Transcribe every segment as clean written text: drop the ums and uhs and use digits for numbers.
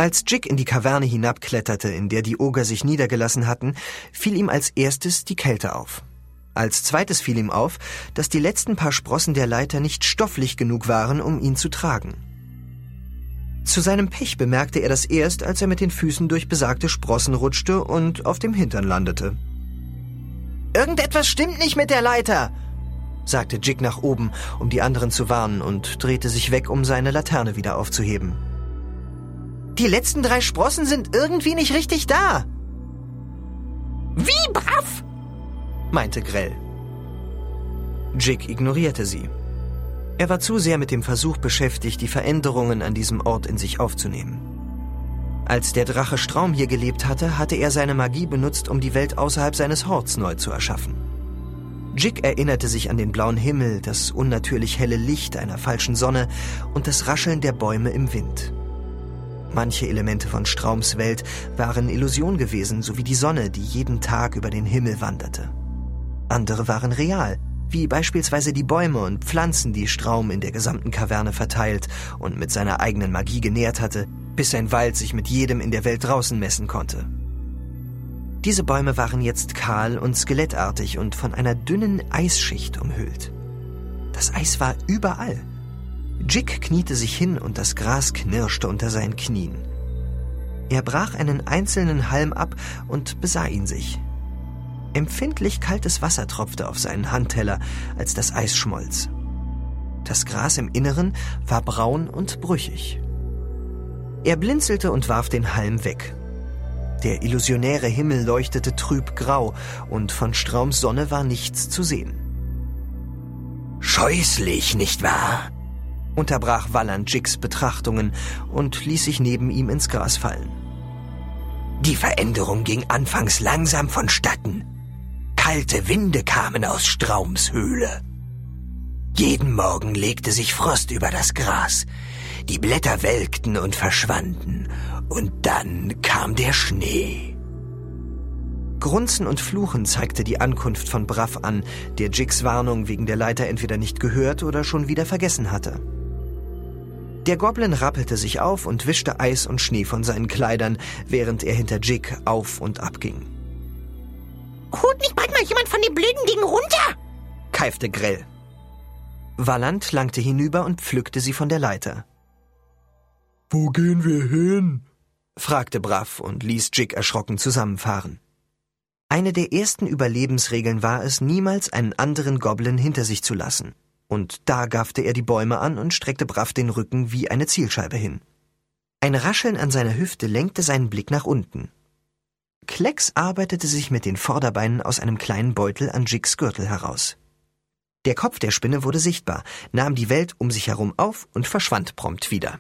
Als Jig in die Kaverne hinabkletterte, in der die Oger sich niedergelassen hatten, fiel ihm als erstes die Kälte auf. Als zweites fiel ihm auf, dass die letzten paar Sprossen der Leiter nicht stofflich genug waren, um ihn zu tragen. Zu seinem Pech bemerkte er das erst, als er mit den Füßen durch besagte Sprossen rutschte und auf dem Hintern landete. »Irgendetwas stimmt nicht mit der Leiter«, sagte Jig nach oben, um die anderen zu warnen, und drehte sich weg, um seine Laterne wieder aufzuheben. »Die letzten 3 Sprossen sind irgendwie nicht richtig da.« »Wie, Braff?«, meinte Grell. Jig ignorierte sie. Er war zu sehr mit dem Versuch beschäftigt, die Veränderungen an diesem Ort in sich aufzunehmen. Als der Drache Straum hier gelebt hatte, hatte er seine Magie benutzt, um die Welt außerhalb seines Horts neu zu erschaffen. Jig erinnerte sich an den blauen Himmel, das unnatürlich helle Licht einer falschen Sonne und das Rascheln der Bäume im Wind. Manche Elemente von Straums Welt waren Illusion gewesen, so wie die Sonne, die jeden Tag über den Himmel wanderte. Andere waren real, wie beispielsweise die Bäume und Pflanzen, die Straum in der gesamten Kaverne verteilt und mit seiner eigenen Magie genährt hatte, bis sein Wald sich mit jedem in der Welt draußen messen konnte. Diese Bäume waren jetzt kahl und skelettartig und von einer dünnen Eisschicht umhüllt. Das Eis war überall. Jig kniete sich hin und das Gras knirschte unter seinen Knien. Er brach einen einzelnen Halm ab und besah ihn sich. Empfindlich kaltes Wasser tropfte auf seinen Handteller, als das Eis schmolz. Das Gras im Inneren war braun und brüchig. Er blinzelte und warf den Halm weg. Der illusionäre Himmel leuchtete trüb grau und von Straums Sonne war nichts zu sehen. »Scheußlich, nicht wahr?« unterbrach Walland Jigs Betrachtungen und ließ sich neben ihm ins Gras fallen. »Die Veränderung ging anfangs langsam vonstatten. Kalte Winde kamen aus Straums Höhle. Jeden Morgen legte sich Frost über das Gras. Die Blätter welkten und verschwanden. Und dann kam der Schnee.« Grunzen und Fluchen zeigte die Ankunft von Braff an, der Jigs Warnung wegen der Leiter entweder nicht gehört oder schon wieder vergessen hatte. Der Goblin rappelte sich auf und wischte Eis und Schnee von seinen Kleidern, während er hinter Jig auf und ab ging. »Holt nicht bald mal jemand von dem blöden Ding runter?« keifte Grell. Walland langte hinüber und pflückte sie von der Leiter. »Wo gehen wir hin?« fragte Braff und ließ Jig erschrocken zusammenfahren. Eine der ersten Überlebensregeln war es, niemals einen anderen Goblin hinter sich zu lassen. Und da gaffte er die Bäume an und streckte Braff den Rücken wie eine Zielscheibe hin. Ein Rascheln an seiner Hüfte lenkte seinen Blick nach unten. Klecks arbeitete sich mit den Vorderbeinen aus einem kleinen Beutel an Jigs Gürtel heraus. Der Kopf der Spinne wurde sichtbar, nahm die Welt um sich herum auf und verschwand prompt wieder.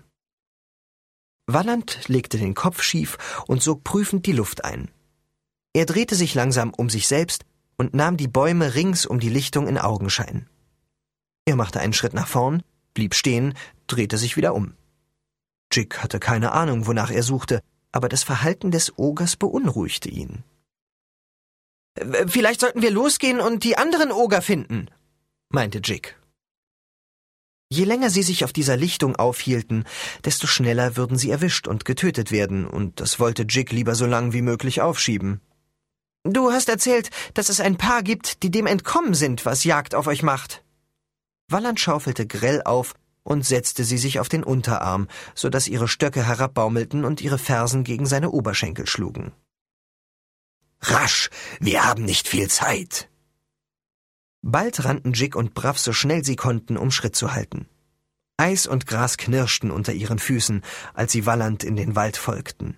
Walland legte den Kopf schief und sog prüfend die Luft ein. Er drehte sich langsam um sich selbst und nahm die Bäume rings um die Lichtung in Augenschein. Er machte einen Schritt nach vorn, blieb stehen, drehte sich wieder um. Jig hatte keine Ahnung, wonach er suchte, aber das Verhalten des Ogers beunruhigte ihn. »Vielleicht sollten wir losgehen und die anderen Oger finden«, meinte Jig. Je länger sie sich auf dieser Lichtung aufhielten, desto schneller würden sie erwischt und getötet werden, und das wollte Jig lieber so lang wie möglich aufschieben. »Du hast erzählt, dass es ein Paar gibt, die dem entkommen sind, was Jagd auf euch macht.« Walland schaufelte Grell auf und setzte sie sich auf den Unterarm, so dass ihre Stöcke herabbaumelten und ihre Fersen gegen seine Oberschenkel schlugen. »Rasch, wir haben nicht viel Zeit.« Bald rannten Jig und Braff so schnell sie konnten, um Schritt zu halten. Eis und Gras knirschten unter ihren Füßen, als sie Walland in den Wald folgten.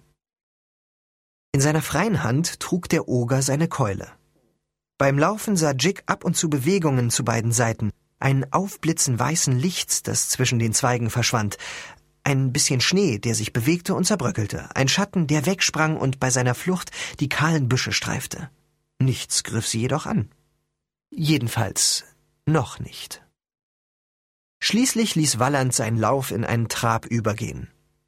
In seiner freien Hand trug der Oger seine Keule. Beim Laufen sah Jig ab und zu Bewegungen zu beiden Seiten, ein Aufblitzen weißen Lichts, das zwischen den Zweigen verschwand, ein bisschen Schnee, der sich bewegte und zerbröckelte, ein Schatten, der wegsprang und bei seiner Flucht die kahlen Büsche streifte. Nichts griff sie jedoch an. Jedenfalls noch nicht. Schließlich ließ Walland seinen Lauf in einen Trab übergehen.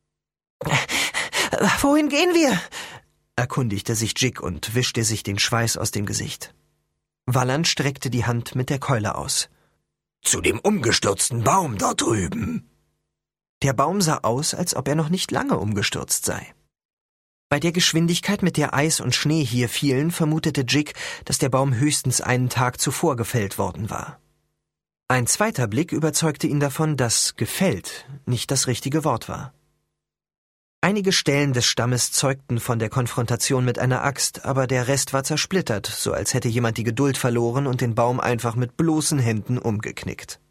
»Wohin gehen wir?« erkundigte sich Jig und wischte sich den Schweiß aus dem Gesicht. Walland streckte die Hand mit der Keule aus. »Zu dem umgestürzten Baum dort drüben.« Der Baum sah aus, als ob er noch nicht lange umgestürzt sei. Bei der Geschwindigkeit, mit der Eis und Schnee hier fielen, vermutete Jig, dass der Baum höchstens einen Tag zuvor gefällt worden war. Ein zweiter Blick überzeugte ihn davon, dass gefällt nicht das richtige Wort war. Einige Stellen des Stammes zeugten von der Konfrontation mit einer Axt, aber der Rest war zersplittert, so als hätte jemand die Geduld verloren und den Baum einfach mit bloßen Händen umgeknickt.